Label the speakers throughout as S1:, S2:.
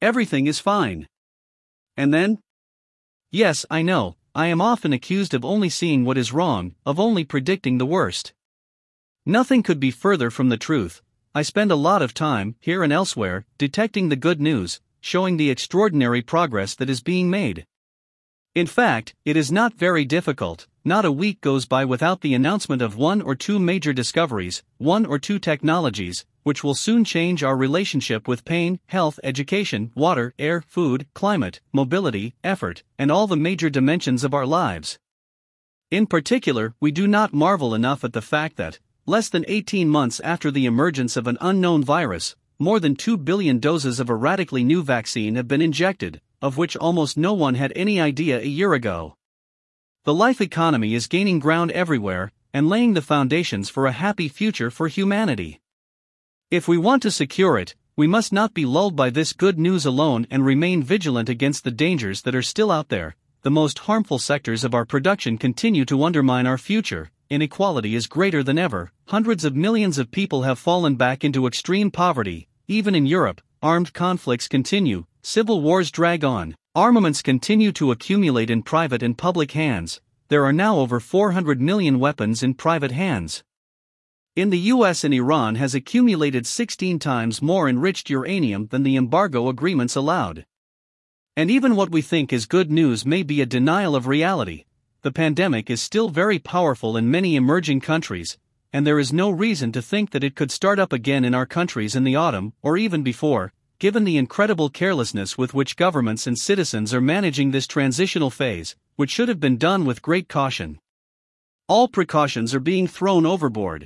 S1: Everything is fine. And then? Yes, I know, I am often accused of only seeing what is wrong, of only predicting the worst. Nothing could be further from the truth. I spend a lot of time, here and elsewhere, detecting the good news, showing the extraordinary progress that is being made. In fact, it is not very difficult. Not a week goes by without the announcement of one or two major discoveries, one or two technologies, which will soon change our relationship with pain, health, education, water, air, food, climate, mobility, effort, and all the major dimensions of our lives. In particular, we do not marvel enough at the fact that, less than 18 months after the emergence of an unknown virus, more than 2 billion doses of a radically new vaccine have been injected, of which almost no one had any idea a year ago. The life economy is gaining ground everywhere, and laying the foundations for a happy future for humanity. If we want to secure it, we must not be lulled by this good news alone and remain vigilant against the dangers that are still out there. The most harmful sectors of our production continue to undermine our future. Inequality is greater than ever. Hundreds of millions of people have fallen back into extreme poverty. Even in Europe, armed conflicts continue, civil wars drag on, armaments continue to accumulate in private and public hands. There are now over 400 million weapons in private hands. In the US and Iran has accumulated 16 times more enriched uranium than the embargo agreements allowed. And even what we think is good news may be a denial of reality. The pandemic is still very powerful in many emerging countries, and there is no reason to think that it could start up again in our countries in the autumn, or even before, given the incredible carelessness with which governments and citizens are managing this transitional phase, which should have been done with great caution. All precautions are being thrown overboard.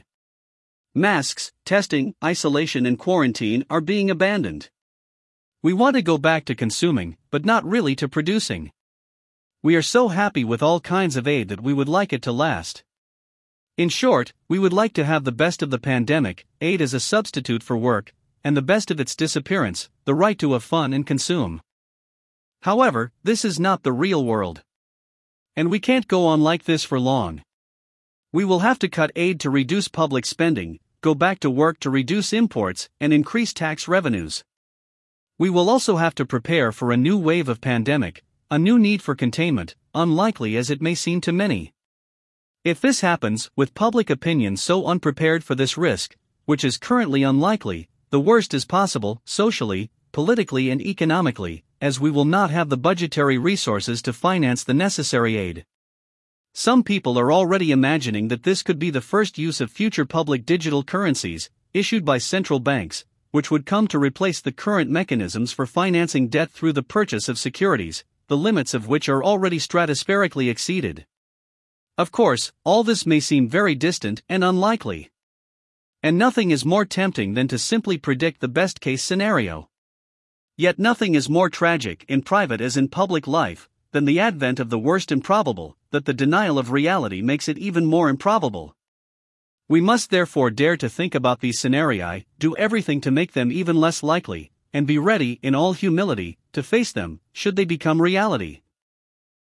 S1: Masks, testing, isolation and quarantine are being abandoned. We want to go back to consuming, but not really to producing. We are so happy with all kinds of aid that we would like it to last. In short, we would like to have the best of the pandemic, aid as a substitute for work, and the best of its disappearance, the right to have fun and consume. However, this is not the real world. And we can't go on like this for long. We will have to cut aid to reduce public spending, go back to work to reduce imports, and increase tax revenues. We will also have to prepare for a new wave of pandemic, a new need for containment, unlikely as it may seem to many. If this happens, with public opinion so unprepared for this risk, which is currently unlikely, the worst is possible, socially, politically and economically, as we will not have the budgetary resources to finance the necessary aid. Some people are already imagining that this could be the first use of future public digital currencies, issued by central banks, which would come to replace the current mechanisms for financing debt through the purchase of securities, the limits of which are already stratospherically exceeded. Of course, all this may seem very distant and unlikely. And nothing is more tempting than to simply predict the best-case scenario. Yet nothing is more tragic in private as in public life than the advent of the worst improbable, that the denial of reality makes it even more improbable. We must therefore dare to think about these scenarios, do everything to make them even less likely, and be ready, in all humility, to face them, should they become reality.